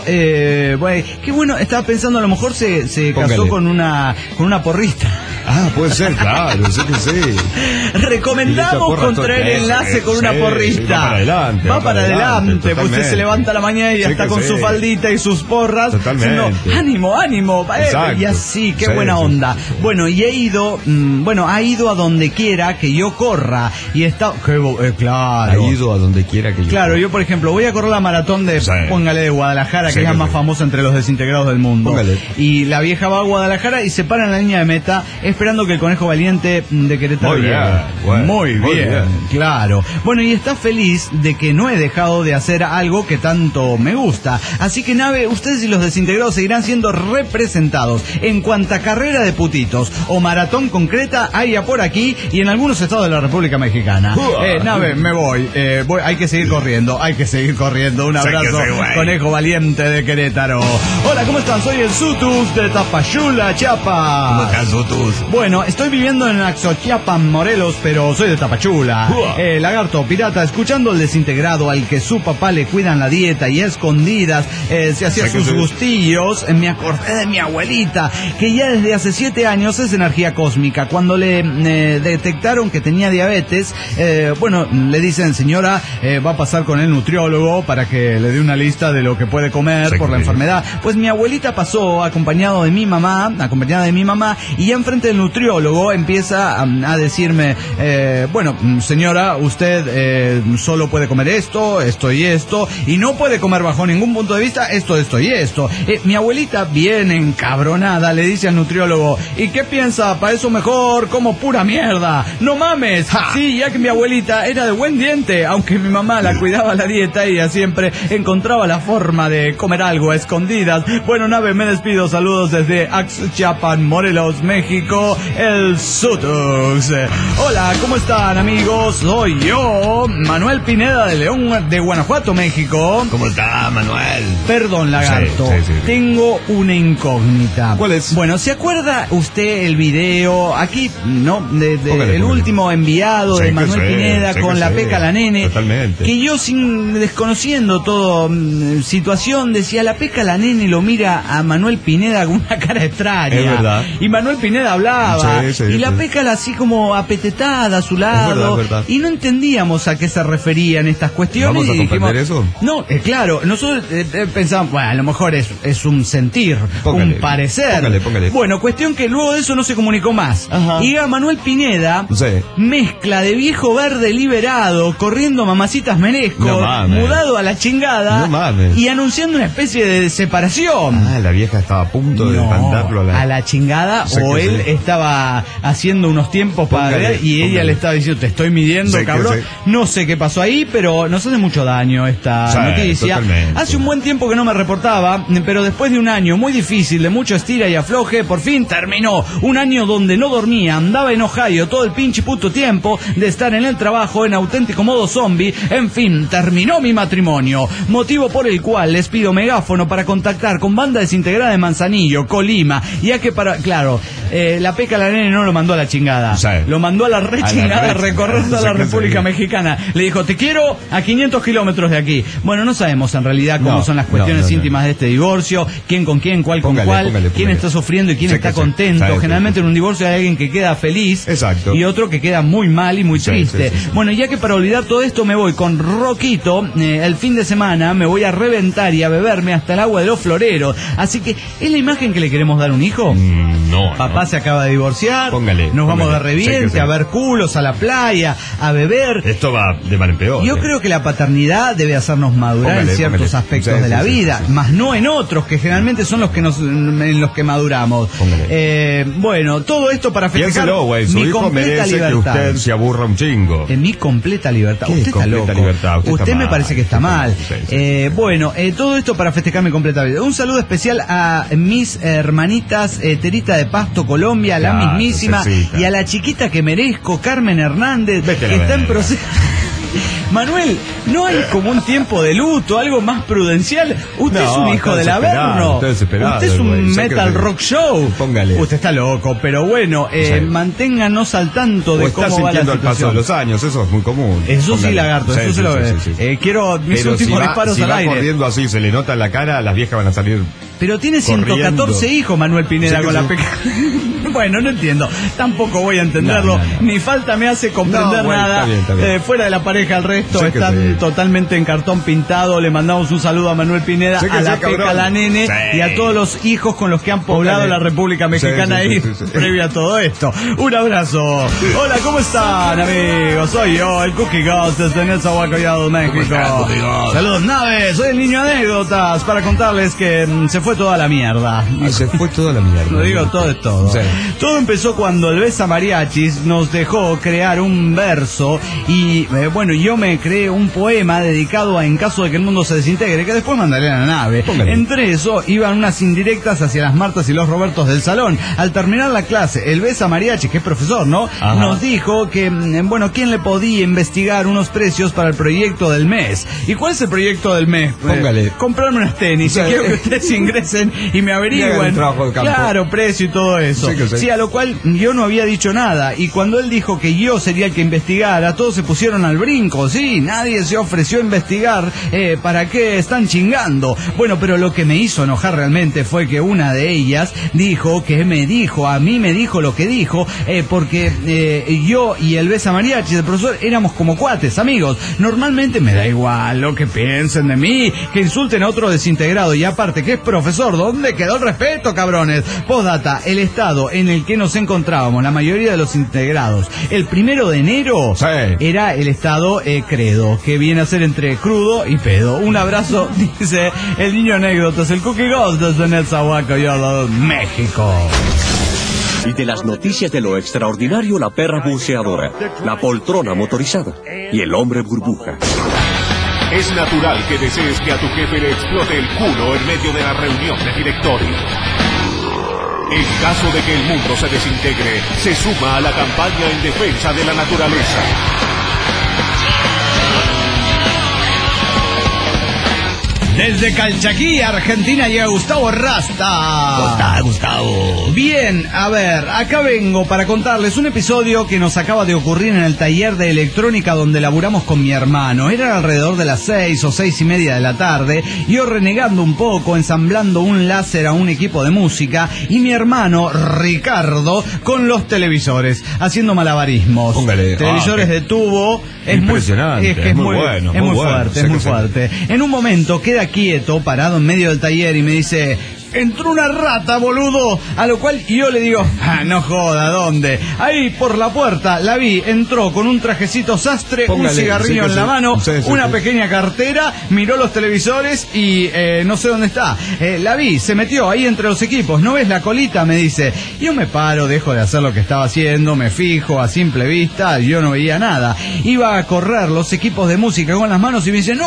qué bueno, estaba pensando, a lo mejor se casó con una porrista. Puede ser, claro, sí que sí. Recomendamos contraer enlace con una porrista. Va para adelante, pues usted se levanta a la mañana y ya está con su faldita y sus porras. Totalmente. Ánimo. Y así, qué buena onda. Bueno, y ha ido a donde quiera que yo corra. Y está, claro. Ha ido a donde quiera que yo corra. Yo, por ejemplo, voy a correr la maratón de, póngale, de Guadalajara, que es la más famosa entre los desintegrados del mundo. Póngale. Y la vieja va a Guadalajara y se para en la línea de meta esperando que el Conejo Valiente de Querétaro llegue. Muy bien, claro. Bueno, y está feliz de que no he dejado de hacer algo que tanto me gusta. Así que, nave, ustedes y los desintegrados seguirán siendo representados en cuanta carrera de putitos o maratón concreta haya por aquí y en algunos estados de la República Mexicana. Nave, me voy. Hay que seguir corriendo. Un abrazo, Conejo Valiente de Querétaro. Hola, ¿cómo están? Soy el Sutus de Tapachula, Chiapas. ¿Cómo estás, Sutus? Bueno, estoy viviendo en Axochiapan, Morelos, pero soy de Tapachula. Lagarto, pirata, escuchando el desintegrado al que su papá le cuidan la dieta y a escondidas se hacía sus gustillos, me acordé de mi abuelita, que ya desde hace 7 años es energía cósmica. Cuando le detectaron que tenía diabetes, le dicen, señora, va a pasar con el nutriólogo para que le dé una lista de lo que puede comer por la enfermedad. Pues mi abuelita pasó acompañada de mi mamá, y ya enfrente del nutriólogo empieza a decirme, señora, usted solo puede comer esto y esto, y no puede comer bajo ningún punto de vista esto y esto. Mi abuelita, bien encabronada, le dice al nutriólogo, ¿y qué piensa? Para eso mejor como pura mierda. ¡No mames! Sí, ya que mi abuelita era de buen diente, aunque mi mamá la cuidaba la dieta, ella siempre encontraba la forma de comer algo a escondidas. Bueno, nave, me despido. Saludos desde Axchiapan, Morelos, México. amigo el Sutux. Hola, ¿cómo están, amigos? Soy yo, Manuel Pineda de León, de Guanajuato, México. ¿Cómo está, Manuel? Perdón, lagarto. Sí. Tengo una incógnita. ¿Cuál es? Bueno, ¿se acuerda usted el video aquí, no? Póngale. Último enviado de Manuel Pineda con la Peca la Nene. Totalmente. Que yo, desconociendo todo situación, decía, la Peca la Nene lo mira a Manuel Pineda con una cara extraña. Es verdad. Y Manuel Pineda hablaba. Y la Peca así como apetetada a su lado. Es verdad. Y no entendíamos a qué se referían estas cuestiones. ¿Vamos a comprender eso? No, claro. Nosotros pensábamos, bueno, a lo mejor es un sentir, un parecer. Póngale. Bueno, cuestión que luego de eso no se comunicó más. Ajá. Y a Manuel Pineda, mezcla de viejo verde liberado, corriendo mamacitas Menesco, mudado a la chingada, y anunciando una especie de separación. La vieja estaba a punto de mandarlo a la chingada, o él estaba haciendo unos tiempos para ver, y ella le estaba diciendo, te estoy midiendo, cabrón. No sé qué pasó ahí, pero nos hace mucho daño esta noticia. Totalmente. Hace un buen tiempo que no me reportaba, pero después de un año muy difícil, de mucho estira y afloje, por fin terminó. Un año donde no dormía, andaba en Ohio todo el pinche puto tiempo de estar en el trabajo en auténtico modo zombie. En fin, terminó mi matrimonio, motivo por el cual les pido megáfono para contactar con banda desintegrada de Manzanillo, Colima, ya que la Peca la Nene no lo mandó a la chingada, lo mandó a la rechingada, recorriendo la República Mexicana. Le dijo, te quiero a 500 kilómetros de aquí. Bueno, no sabemos en realidad cómo son las cuestiones íntimas de este divorcio, quién con quién, cuál con cuál, quién está sufriendo y quién está contento. Generalmente en un divorcio hay alguien que queda feliz y otro que queda muy mal y muy triste. Bueno, ya que para olvidar todo esto me voy con Roquito, el fin de semana me voy a reventar y a beberme hasta el agua de los floreros. Así que, ¿es la imagen que le queremos dar a un hijo? No. Papá se acaba de divorciar, nos vamos de reviente, a ver culos, a la playa, a beber. Esto va de mal en peor. Yo creo que la paternidad debe hacernos madurar en ciertos aspectos de la vida, más no en otros, que generalmente son en los que maduramos. Bueno, todo esto para festejar mi completa libertad. Que usted se aburra un chingo. En mi completa libertad. Usted está loco. Usted me parece que está mal. Bueno, todo esto para festejar mi completa libertad. Un saludo especial a mis hermanitas Terita de Pasto, Colombia, la mismísima, y a la chiquita que merezco, Carmen Hernández, que está en proceso. Manuel, ¿no hay como un tiempo de luto, algo más prudencial? Usted es un hijo del Averno. Usted es un metal rock show. Póngale. Usted está loco, pero bueno, manténganos al tanto de cómo va la situación. Al paso de los años, eso es muy común. Eso sí, lagarto, eso se lo ve. Quiero mis últimos disparos al aire. Si va corriendo así, se le nota en la cara, las viejas van a salir. Pero tiene 114 hijos Manuel Pineda con la Peca. Bueno, no entiendo. Tampoco voy a entenderlo. Ni falta me hace comprender nada. Está bien. Fuera de la pareja, el resto están totalmente en cartón pintado. Le mandamos un saludo a Manuel Pineda, a la Peca, a la Nene y a todos los hijos con los que han poblado la República Mexicana previo a todo esto. Un abrazo. Hola, ¿cómo están, amigos? Soy yo, el Cookie Ghost desde Nezahualcóyotl, México. Saludos, naves. Soy el niño anécdotas para contarles que se fue toda la mierda. Se fue toda la mierda. Lo digo todo es todo. Todo empezó cuando el Besa Mariachis nos dejó crear un verso y bueno, yo me creé un poema dedicado a En caso de que el mundo se desintegre, que después mandaré a la nave. Entre eso iban unas indirectas hacia las Martas y los Robertos del salón. Al terminar la clase, el Besa Mariachis, que es profesor, ¿no? Nos dijo que, bueno, ¿quién le podía investigar unos precios para el proyecto del mes? ¿Y cuál es el proyecto del mes? Comprarme unas tenis. Quiero que ustedes ingresen y me averigüen. Claro, precio y todo eso. Sí, a lo cual yo no había dicho nada. Y cuando él dijo que yo sería el que investigara, todos se pusieron al brinco. Sí, nadie se ofreció a investigar. ¿Para qué están chingando? Bueno, pero lo que me hizo enojar realmente fue que una de ellas dijo que a mí me dijo lo que dijo, porque yo y el Besa Mariachi, el profesor, éramos como cuates, amigos. Normalmente me da igual lo que piensen de mí, que insulten a otro desintegrado. Y aparte, que es profesor, ¿dónde quedó el respeto, cabrones? Postdata, el estado en el que nos encontrábamos, la mayoría de los integrados, el 1 de enero era el estado credo, que viene a ser entre crudo y pedo. Un abrazo, dice el niño anécdotas, el Cookie Ghost desde Nezahualcóyotl, México. Y de las noticias de lo extraordinario, la perra buceadora, la poltrona motorizada y el hombre burbuja. Es natural que desees que a tu jefe le explote el culo en medio de la reunión de directorio. En caso de que el mundo se desintegre, se suma a la campaña en defensa de la naturaleza. Desde Calchaquí, Argentina, llega Gustavo Rasta. Gustavo. Bien, a ver, acá vengo para contarles un episodio que nos acaba de ocurrir en el taller de electrónica donde laburamos con mi hermano. Era alrededor de las 6 o 6:30 de la tarde, yo renegando un poco, ensamblando un láser a un equipo de música, y mi hermano, Ricardo, con los televisores, haciendo malabarismos. Póngale. Televisores de tubo. Es impresionante. Es muy bueno. Es muy fuerte, es muy fuerte. En un momento queda quieto, parado en medio del taller, y me dice: entró una rata, boludo. A lo cual yo le digo: no joda, ¿dónde? Ahí por la puerta la vi, entró con un trajecito sastre, póngale, un cigarrillo en la mano, una pequeña cartera, miró los televisores y no sé dónde está. La vi, se metió ahí entre los equipos. ¿No ves la colita? Me dice. Yo me paro, dejo de hacer lo que estaba haciendo, me fijo a simple vista, yo no veía nada. Iba a correr los equipos de música con las manos y me dice: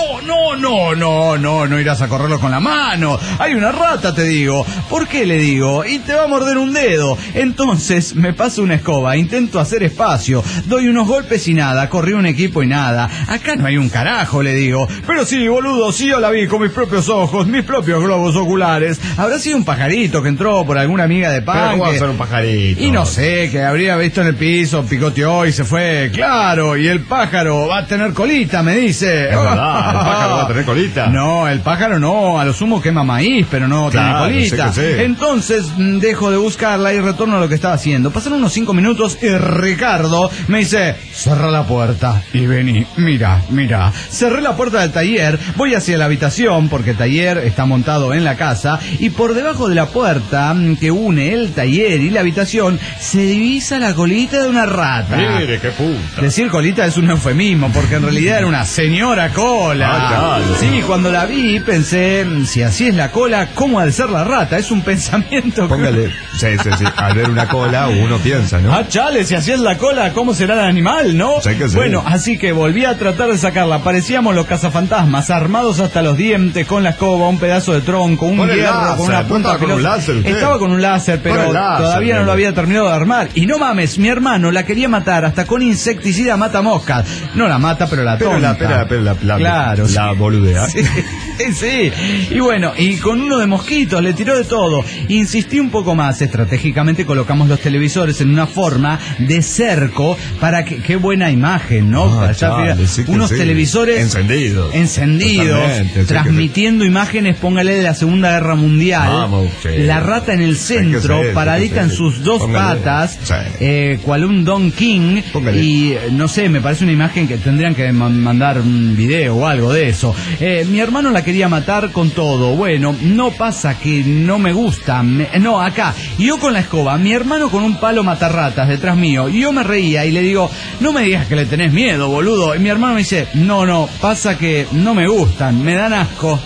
no irás a correrlo con la mano. Hay una rata, te digo. ¿Por qué? Le digo. Y te va a morder un dedo. Entonces me paso una escoba, intento hacer espacio, doy unos golpes y nada, corrió un equipo y nada. Acá no hay un carajo, le digo. Pero sí, boludo, sí, yo la vi con mis propios ojos, mis propios globos oculares. Habrá sido un pajarito que entró por alguna amiga de pan. ¿Cómo va a ser un pajarito? Y no sé, que habría visto en el piso, picoteó y se fue. Claro, y el pájaro va a tener colita, me dice. Es verdad, ¿el pájaro va a tener colita? No, el pájaro no, a lo sumo quema maíz, pero no tiene colita. Sé. Entonces dejo de buscarla y retorno a lo que estaba haciendo. Pasaron unos 5 minutos y Ricardo me dice: cerra la puerta y vení, mira. Cerré la puerta del taller, voy hacia la habitación porque el taller está montado en la casa, y por debajo de la puerta que une el taller y la habitación se divisa la colita de una rata. Mire, qué puta. Decir colita es un eufemismo porque en realidad era una señora cola. Claro. Sí, cuando la vi pensé: si así es la cola, ¿cómo ha de ser la rata? Es un pensamiento. Póngale. Sí. Al ver una cola uno piensa, ¿no? Chale, si así es la cola, ¿cómo será el animal, no? Sí que sí. Bueno, así que volví a tratar de sacarla. Parecíamos los cazafantasmas, armados hasta los dientes, con la escoba, un pedazo de tronco, un hierro, con una punta. Con un láser, estaba con un láser, pero todavía no lo había terminado de armar. Y no mames, mi hermano la quería matar hasta con insecticida mata moscas. No la mata, pero la tonta. Claro, la boludea. Sí. Y bueno, y con uno de mosquitos le tiró de todo. Insistí un poco más. Estratégicamente colocamos los televisores en una forma de cerco para que... Qué buena imagen, ¿no? Unos televisores encendidos, transmitiendo imágenes, póngale, de la Segunda Guerra Mundial. La rata en el centro, paradita en sus dos patas, cual un Don King. Y no sé, me parece una imagen que tendrían que mandar un video o algo de eso. Mi hermano la quería matar con todo. Bueno, no pasa que no me gusta. No, acá, yo con la escoba, mi hermano con un palo matarratas detrás mío. Y yo me reía y le digo: no me digas que le tenés miedo, boludo. Y mi hermano me dice: no, pasa que no me gustan, me dan asco.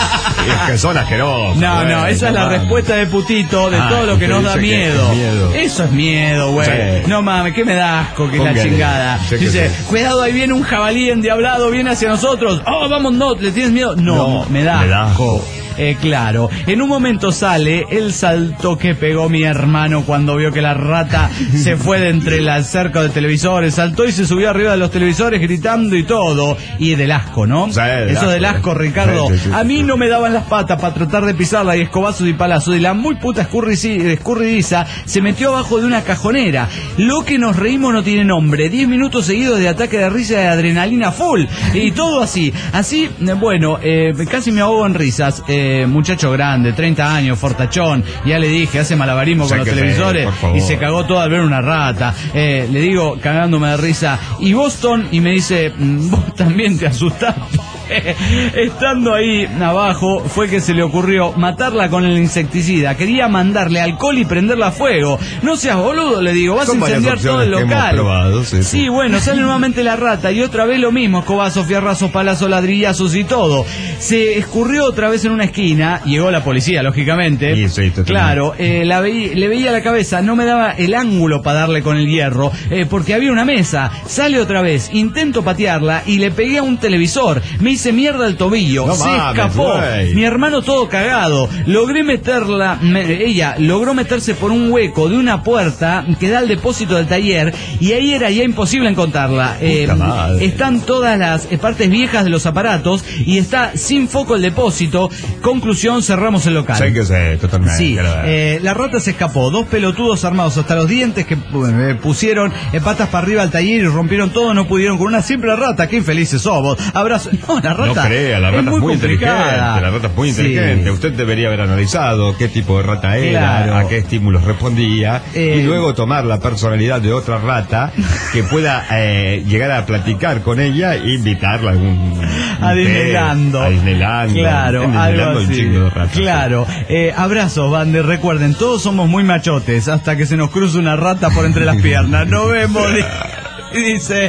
Es que son asquerosos. No, esa es la respuesta de putito de todo lo que nos da miedo. Eso es miedo, güey. Sí. No mames, que me da asco, que es la chingada. Dice: cuidado, ahí viene un jabalí endiablado, viene hacia nosotros. Oh, vamos, no, ¿le tienes miedo? No, me da asco. Claro, en un momento sale el salto que pegó mi hermano cuando vio que la rata se fue de entre la cerca de televisores, saltó y se subió arriba de los televisores gritando y todo, y del asco, ¿no? Sí, eso del asco, Ricardo. Sí. A mí no me daban las patas para tratar de pisarla, y escobazos y palazos, y la muy puta escurridiza se metió abajo de una cajonera. Lo que nos reímos no tiene nombre. 10 minutos seguidos de ataque de risa, de adrenalina full, y todo así, bueno, casi me ahogo en risas. Muchacho grande, 30 años, fortachón, ya le dije, hace malabarismo con los televisores y se cagó todo al ver una rata. Le digo, cagándome de risa: ¿y Boston? Y me dice: vos también te asustaste. Estando ahí abajo fue que se le ocurrió matarla con el insecticida. Quería mandarle alcohol y prenderla a fuego. No seas boludo, le digo, vas a incendiar todo el local. Sí, bueno, sale nuevamente la rata y otra vez lo mismo: escobazos, fierrazos, palazos, ladrillazos y todo. Se escurrió otra vez en una esquina, llegó la policía, lógicamente. Claro, le veía la cabeza, no me daba el ángulo para darle con el hierro, porque había una mesa. Sale otra vez, intento patearla y le pegué a un televisor. Me hice mierda el tobillo. Se escapó. Mi hermano todo cagado. Ella logró meterse por un hueco de una puerta que da al depósito del taller y ahí era ya imposible encontrarla. Están todas las partes viejas de los aparatos y está sin foco el depósito. Conclusión, cerramos el local. Sí, que sé, totalmente. Sí, la rata se escapó. 2 pelotudos armados hasta los dientes que pusieron patas para arriba al taller y rompieron todo. No pudieron con una simple rata. Qué infelices somos. Abrazo. No, la rata. No crea, la rata es muy inteligente. La rata es muy inteligente. Usted debería haber analizado qué tipo de rata era, a qué estímulos respondía y luego tomar la personalidad de otra rata que pueda llegar a platicar con ella e invitarla a algún a Disneyland. Claro, algo así. Claro. Abrazos, bande. Recuerden, todos somos muy machotes hasta que se nos cruza una rata por entre las piernas. Nos vemos. Dice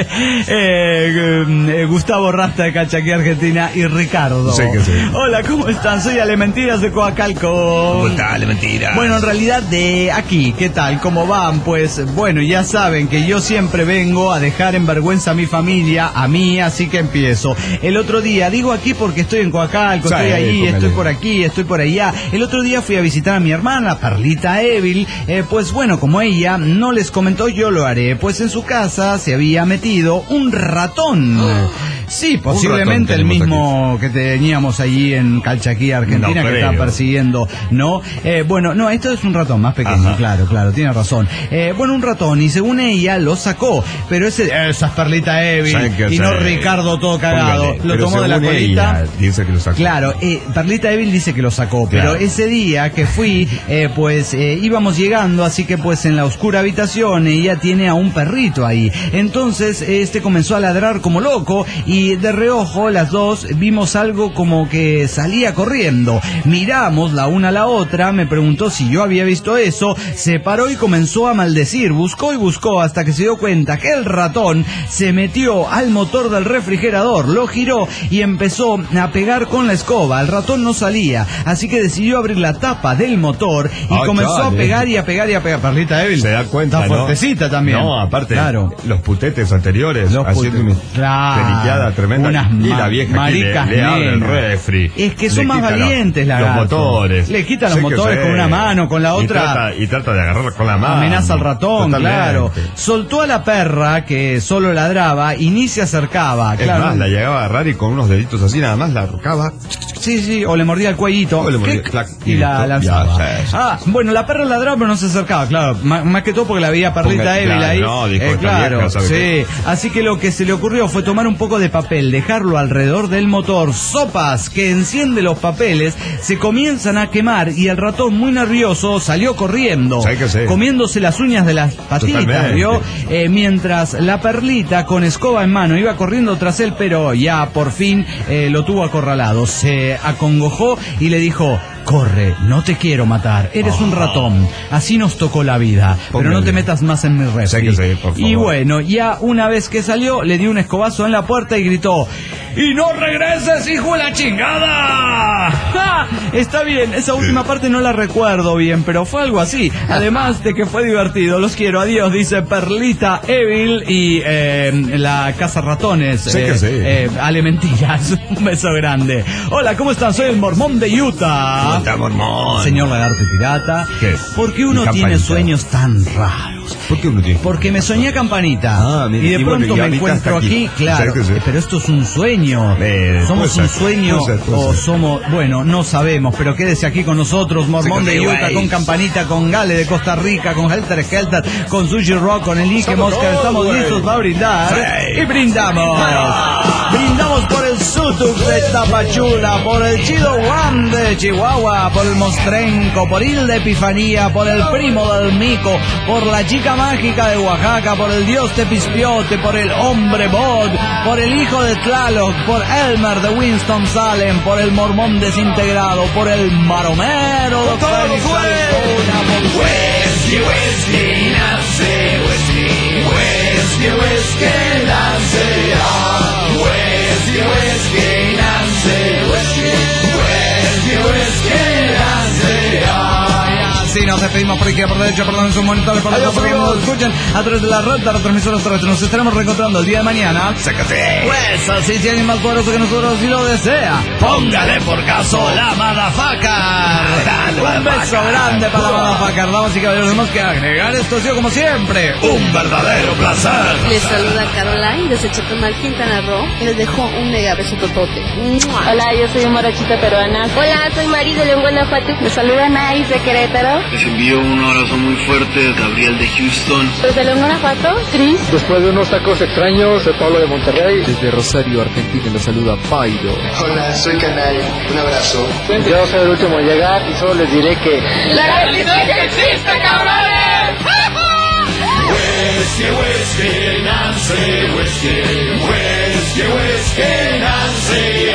Gustavo Rasta de Calchaquí, Argentina, y Ricardo. Sí, que sí. Hola, ¿cómo están? Soy Alementiras de Coacalco. ¿Cómo está, Alementiras? Bueno, en realidad de aquí, ¿qué tal? ¿Cómo van? Pues bueno, ya saben que yo siempre vengo a dejar en vergüenza a mi familia, a mí, así que empiezo. El otro día, digo aquí porque estoy en Coacalco, estoy ahí, estoy por aquí, estoy por allá. El otro día fui a visitar a mi hermana, Perlita Evil. Pues bueno, como ella no les comentó, yo lo haré. Pues en su casa se había metido un ratón. Sí, posiblemente el mismo que teníamos allí en Calchaquí, Argentina, que estaba persiguiendo, ¿no? Bueno, no, esto es un ratón más pequeño. Claro, tiene razón. Bueno, un ratón, y según ella lo sacó, pero esa es Perlita Evil, y no Ricardo todo cagado. Lo tomó de la colita. Dice que lo sacó. Claro, Perlita Evil dice que lo sacó, pero ese día que fui, pues íbamos llegando, así que pues en la oscura habitación ella tiene a un perrito ahí. Entonces comenzó a ladrar como loco y de reojo las dos vimos algo como que salía corriendo. Miramos la una a la otra, me preguntó si yo había visto eso, se paró y comenzó a maldecir, buscó y buscó hasta que se dio cuenta que el ratón se metió al motor del refrigerador, lo giró y empezó a pegar con la escoba. El ratón no salía, así que decidió abrir la tapa del motor y comenzó a pegar y a pegar y a pegar. Perlita Evil se da cuenta, está fuertecita también. No, aparte, los putetes anteriores, haciendo una periqueada tremenda, y la vieja le abre el refri. Es que son más valientes los motores. Le quitan los motores con una mano, con la otra. Y trata de agarrarla con la mano. Amenaza al ratón, claro. Soltó a la perra, que solo ladraba, y ni se acercaba. Es más, la llegaba a agarrar y con unos deditos así nada más la arrocaba. Sí, o le mordía el cuellito. Y la lanzaba. Bueno, la perra ladraba pero no se acercaba, claro. Más que todo porque la veía Perlita Evil ahí. No, dijo, claro, sí. Así que lo que se le ocurrió fue tomar un poco de papel, dejarlo alrededor del motor, sopas que enciende los papeles, se comienzan a quemar y el ratón muy nervioso salió corriendo, comiéndose las uñas de las patitas, ¿vio? Mientras la Perlita con escoba en mano iba corriendo tras él, pero ya por fin lo tuvo acorralado. Se acongojó y le dijo: corre, no te quiero matar, eres un ratón, así nos tocó la vida, pero no te metas más en mi refri. Y bueno, ya una vez que salió, le dio un escobazo en la puerta y gritó: ¡y no regreses, hijo de la chingada! ¡Ja! Está bien, esa última parte no la recuerdo bien, pero fue algo así, además de que fue divertido. Los quiero, adiós, dice Perlita Evil y la Casa Ratones, Alementiras. Un beso grande. Hola, ¿cómo están? Soy el Mormón de Utah. Mormón. Señor Lagarto Pirata. ¿Qué? ¿Por qué uno tiene sueños tan raros? ¿Por qué uno tiene? Porque me soñé a Campanita. Y de pronto me encuentro aquí, claro. Pero esto es un sueño. ¿Somos un sueño o somos...? Bueno, no sabemos, pero quédese aquí con nosotros. Mormón de Utah, con Campanita, con Gale de Costa Rica, con Helter Skelter, con Sushi Rock, con el Ike Mosca. Estamos listos para brindar. Y brindamos. Brindamos por el Sutuk de Tapachula, por el Chido One de Chihuahua, por el Mostrenco, por Hilda Epifanía, por el Primo del Mico, por la Chica Mágica de Oaxaca, por el Dios Tepispiote, por el Hombre Bod, por el Hijo de Tlaloc, por Elmer de Winston Salem, por el Mormón Desintegrado, por el Maromero, doctor Whisky, whisky, Nancy, whisky, whisky, whisky, Nancy, whisky, whisky, Nancy, whisky, whisky, whisky, Nancy, así nos pedimos por izquierda, por derecha, perdón, en sus monitores, por los que nos escuchan a través de la red de retransmisoras terrestres. Nos estaremos reencontrando el día de mañana. ¡Sácate! Pues así, si alguien más poderoso que nosotros, si lo desea, póngale por caso la motherfucker. Un beso grande para la motherfucker. Damas y caballeros, tenemos que agregar esto, sí, como siempre, un verdadero placer. Les saluda Caroline desde Chetumal, Quintana Roo. Les dejo un mega beso totote. Hola, yo soy Morochita peruana. Hola, soy Mari de León, Guanajuato. Les saluda Nais de Querétaro. Les envío un abrazo muy fuerte, Gabriel de Houston. Desde León, Guanajuato, Cris. Después de unos tacos extraños, soy Pablo de Monterrey. Desde Rosario, Argentina, los saluda Pairo. Hola, soy Canal. Un abrazo. Yo soy el último en llegar y solo les diré que... ¡La delincuencia existe, cabrones! Whiskey, whiskey, Nancy, whiskey, whiskey, whiskey, Nancy.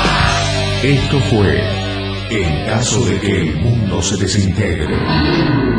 Esto fue En caso de que el mundo se desintegre.